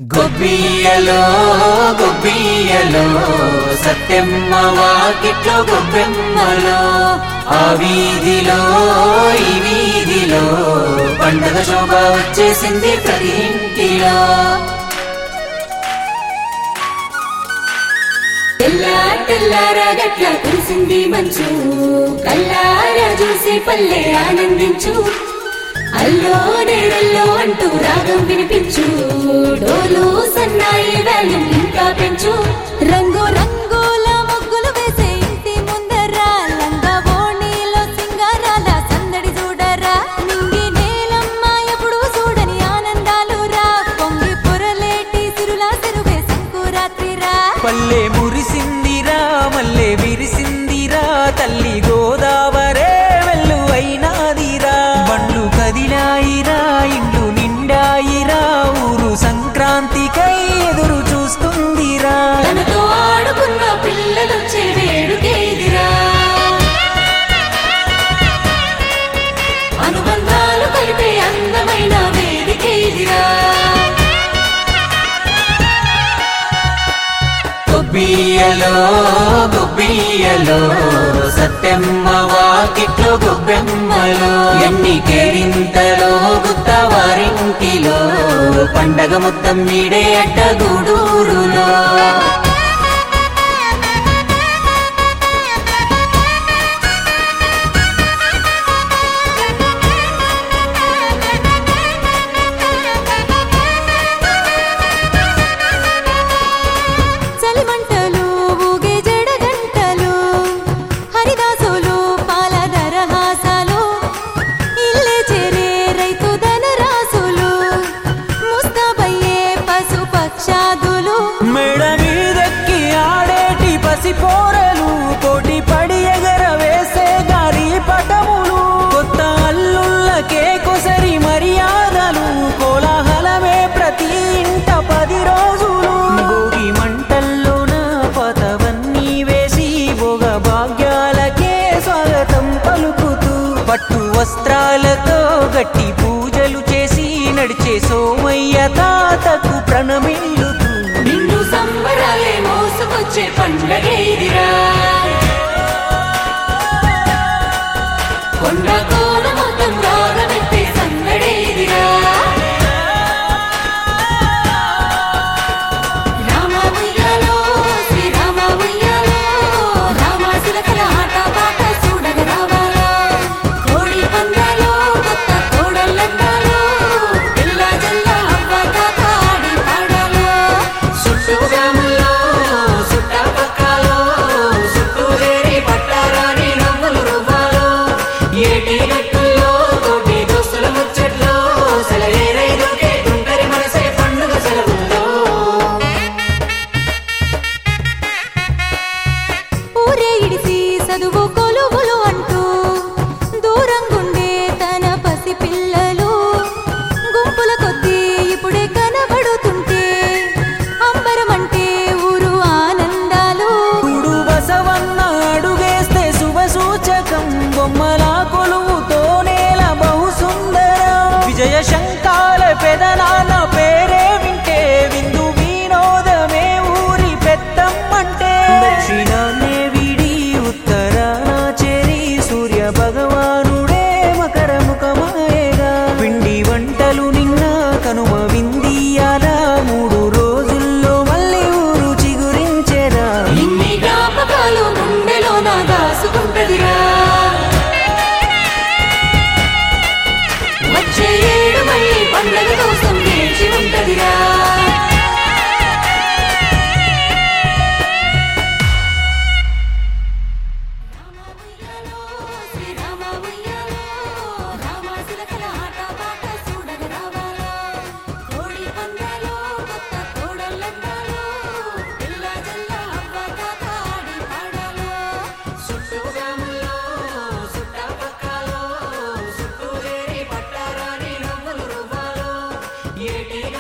గొబ్బియ్యలో గొబ్బియ్యలో సత్యమ్మ వాకిట్లో గొబ్బెమ్మలో ఆ వీధిలో ఈ వీధిలో పండగ శోభ వచ్చేసింది ప్రతి ఇంటిలో. తెల్లారా గట్ల కురిసింది మంచు, కల్లారా చూసి పల్లె ఆనందించు. అల్లో నేరల్లో అంటూ రాగం వినిపించు, డోలు సన్నాయి వేలం ఇంకా పెంచు. రంగు రంగుల ముగ్గులు వేసే ఇంటి ముందరా, లంగా ఓణీలో సింగారాల సందడి చూడరా. నింగి నేలమ్మ ఎప్పుడు చూడని ఆనందాలు రా, పొంగి పొరలేటి సిరుల సిరువే సంకురాత్రిరా. పల్లె మురిసిందిరా మల్లె విరిసిందిరా, తల్లి గోదావరే వెల్లు అయినాదిరా. బండ్లు కదిలాయిరా ఇండ్లు నిండాయిరా, ఊరు సంక్రాంతికై ఎదురు చూస్తుందిరా. తనతో ఆడుకున్న పిల్లలొచ్చే వేడుకేదిరా, అనుబంధాలు కలిపే అందమైన వేదికేదిరా. గొబ్బియ్యలో గొబ్బియ్యలో సత్యమ్మ వాకిట్లో గొబ్బెమ్మలో ఎన్ని కేరింతలో గుత్తవారింటిలో పండగ మొత్తం మీడే అడ్డగూడూరులో. చలిమంటలు ఊగే జడగంటలు, హరిదాసులు పాల దరహాసాలు, ఇల్లే చేరే రైతు ధనరాసులు, ముస్తాబయ్యే పశు పక్షాదులు. మెడ మీదెక్కి ఆడేటి పసిపోరలు, కోటి పడి ఎగర వేసే గారి పటములు, కొత్త అల్లుళ్ళకే కొసరి మర్యాదలు, కోలాహలమే ప్రతి ఇంట 10 రోజులు. భోగి మంటల్లోన పతవన్నీ వేసి భోగ భాగ్యాలకే స్వాగతం పలుకుతూ, పట్టు వస్త్రాలతో గట్టి పూజలు చేసి నడిచే సోమయ్య తాతకు ప్రణమిల్లుతూ. నిండు సంబరాలే మోసుకొచ్చే పండగేదిరా, కొండ కోన మొత్తం రాగమెత్తే సందడేదిరా. రామ ఉయ్యాలో శ్రీరామ ఉయ్యాలో, రామ సిలకల ఆట పాట చూడగ రావాలా. కోడి పందాలో కొత్త కోడళ్ళందాలో, పిల్ల జల్ల అవ్వ తాత ఆడి పాడాలో. చుట్టూ గ్రాముల్లో చుట్టపక్కలో చుట్టూ చేరి పట్టారాని నవ్వులు రువ్వాలో, ఏటి గట్టుల్లో తోటి దోస్తుల ముచ్చట్లో సెలయేరైదుకే తుంటరి మనసే పండుగ సెలవుల్లో. ఊరే ఇడిసి చదువు కొలువులు అంటూ దూరంగుండే తన పసి పిల్లలు, గుంపుల కొద్దీ ఇప్పుడే కనబడుతుంటే అంబరమంటే ఊరు ఆనందాలు. చూడు బసవన్న అడుగేస్తే శుభ సూచకం, బొమ్మల కొలువుతో నేల బహు సుందరం. విజయ శంకాల పెదనాన్న పేరే వింటే విందు వినోదమే ఊరి పెద్దమ్మంటే. దక్షిణాన్నే వీడి ఉత్తరాన చేరి సూర్య భగవానుడే మకర ముఖమాయగా, పిండి వంటలు నిన్న కనుమ విందియాల 3 రోజుల్లో మళ్ళీ ఊరు చిగురించెరా. ఇన్ని జ్ఞాపకాలు గుండెలో నా దాసుకుంటదిరా, వచ్చే ఏడు మళ్ళీ పండగ కోసం వేచి ఉంటదిరా. శ్రీరామ ఉయ్యాలో, రామ సిలకల ఆట పాట చూడగ రావాలా. కోడి పందాలో కొత్త కోడళ్ళందాలో, పిల్ల జల్ల అవ్వ తాత ఆడి పాడాలో. చుట్టూ గ్రాముల్లో చుట్టపక్కలో చుట్టూ చేరి పట్టారాని నవ్వులు రువ్వాలో, ఏటి